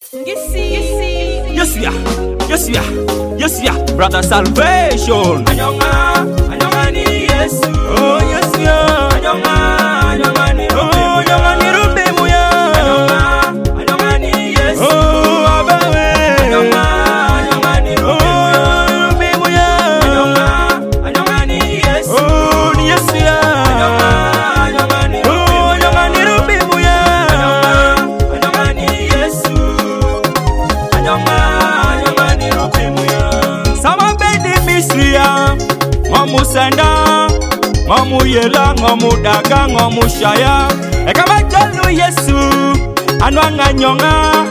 Yes, brother salvation. Anyonga ni Yesu. Oh, yes, yeah. Anyonga ni Oh, anyonga ni rubi muya. Anyonga ni Yesu. Oh, abawe. Anyonga ni rubi muya. Anyonga ni Yesu. Oh, ni Yesu ya. Anyonga ni Oh, anyonga ni rubi muya. Anyonga ni Yesu. Anyonga ni rubi muya. Sama bedi misria. Ngomusenda, ngomuyela, ngomudaga, ngomushaya. Ekama jalu Yesu, anwanga nyonga,